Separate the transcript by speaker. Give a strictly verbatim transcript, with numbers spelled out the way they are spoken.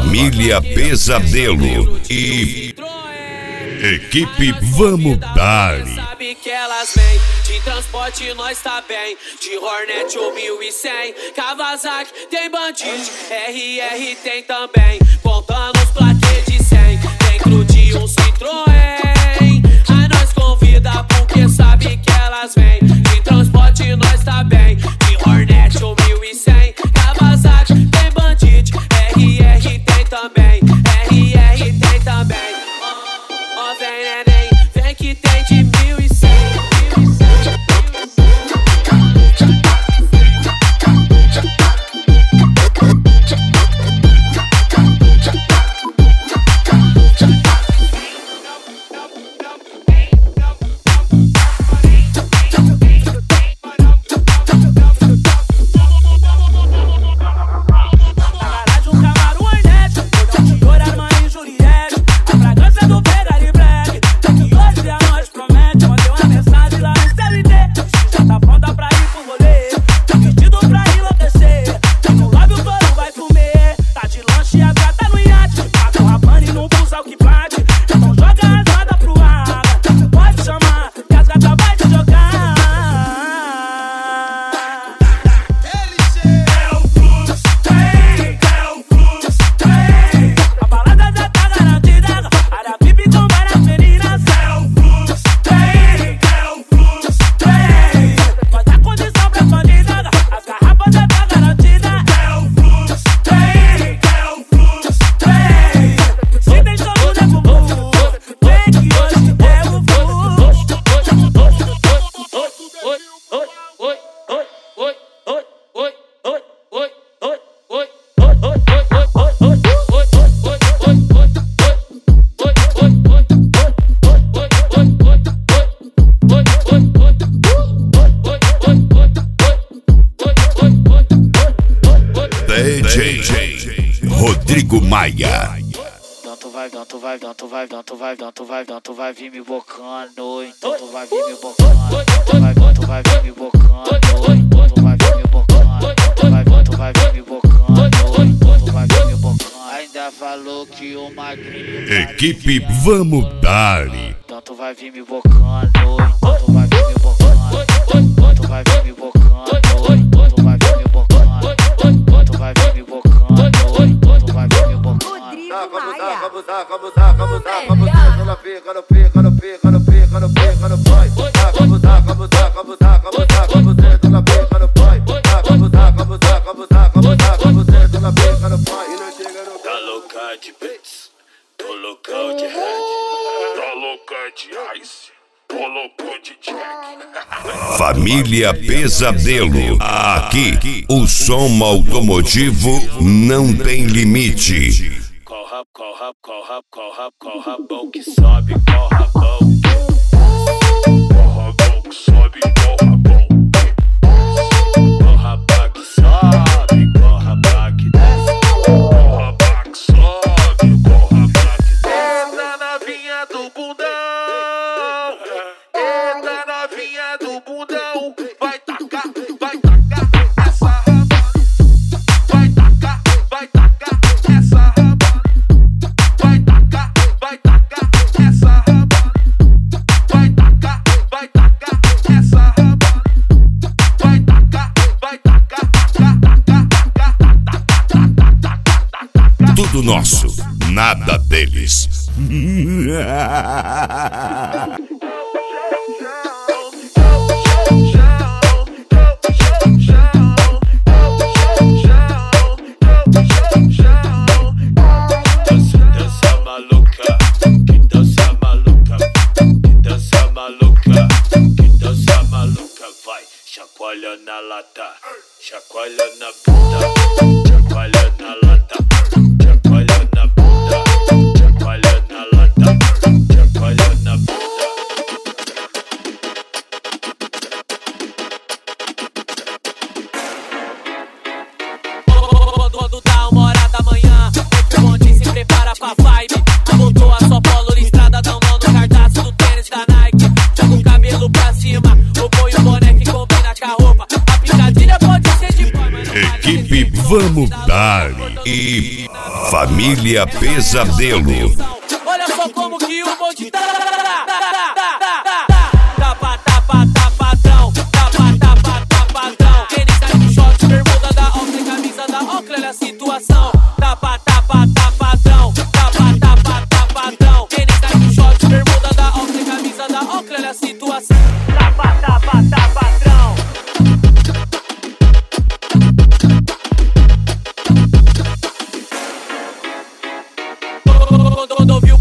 Speaker 1: Família Pesadelo e equipe Vamos Dar.
Speaker 2: Sabe que elas vêm de transporte, nós tá bem. De Hornet ou mil e cem, Kawasaki tem Bandit, R R tem também. Contando os plaquês de cem dentro de um Citroën. A nós convida porque sabe que elas vêm de transporte, nós tá bem. De Hornet ou mil e cem, Kawasaki tem Bandit, R R tem também. R R tem também. Ó, oh, vem neném, vem que tem de mil e cem.
Speaker 1: D J Rodrigo Maia.
Speaker 3: Então tu vai, então tu vai, então tu vai, então tu vai, então tu vai, então tu vai vir me bocando. Então tu vai vir me bocando. Tu vai, então tu vai vir me bocando. Então tu vai vir me bocando. Tu vai, então tu vai vir me bocando. Então tu vai vir me bocando. Ainda falou que o magrinho.
Speaker 1: Equipe Vamos Dar.
Speaker 3: Então tu vai vir me bocando. Então tu vai vir me bocando. Então tu vai vir me bocando. Então tu vai vir me bocando. Então tu vai vir me bocando. Então tu vai vir me bocando.
Speaker 4: Como tá, como tá, como tá, como tá, como tá, pica, no pica, no pica, no pica, no pica, no pai. Como tá, como tá, como tá, como tá, como tá, na pica, no pai. Como tá, como tá, como tá, como tá, como tá, na pica, no pai. E não chega no
Speaker 5: tá louca de beats, tô loucão de head, tá louca de ice, tô louco de jack.
Speaker 1: Família Pesadelo. Aqui o som automotivo não tem limite.
Speaker 5: Corra, corra, corra, corra, corra, bom que sobe, corra, bom. Corra, bom que sobe, corra, bom. Corra, bom que sobe, corra, bom que desce. Corra, bom que sobe, corra, bom que desce. Entra na vinha do bundão. Entra na vinha do bundão. Vai tacar, vai tacar essa raba. Vai tacar, vai tacar essa raba. Vai tacar, vai tacar essa raba. Vai tacar, vai tacar essa raba. Vai tacar, vai tacar, tacar, tacar, tacar, tacar.
Speaker 1: Tudo nosso, nada deles.
Speaker 5: Dança maluca, que dança maluca, que dança maluca, que dança maluca, vai, chacoalha na lata, chacoalha na bunda, chacoalha na lata, chacoalha na bunda, chacoalha na lata, chacoalha na bunda.
Speaker 2: Quando dá uma hora da manhã, o bonde se prepara pra vibe. Voltou a sua polo listrada, dá mão no cartaz do tênis da Nike. Joga o cabelo pra cima, ou põe o boné que combina com a roupa. A picadilha pode ser de boy, mas não vale.
Speaker 1: Vamos dar. E Família Pesadelo.
Speaker 2: Olha só como que o bonde tá. Tapa, tapa, tapadão. Tapa, tapa, tapadão. Tênis tá de short, bermuda da Oakley, camisa da Oakley, olha a situação. Tapa, tapa, tapadão. Tapa, tapa, tapadão. Tênis tá de short, bermuda da Oakley, camisa da Oakley, olha a situação. Tapa, tapa, tapadão. Quando ouviu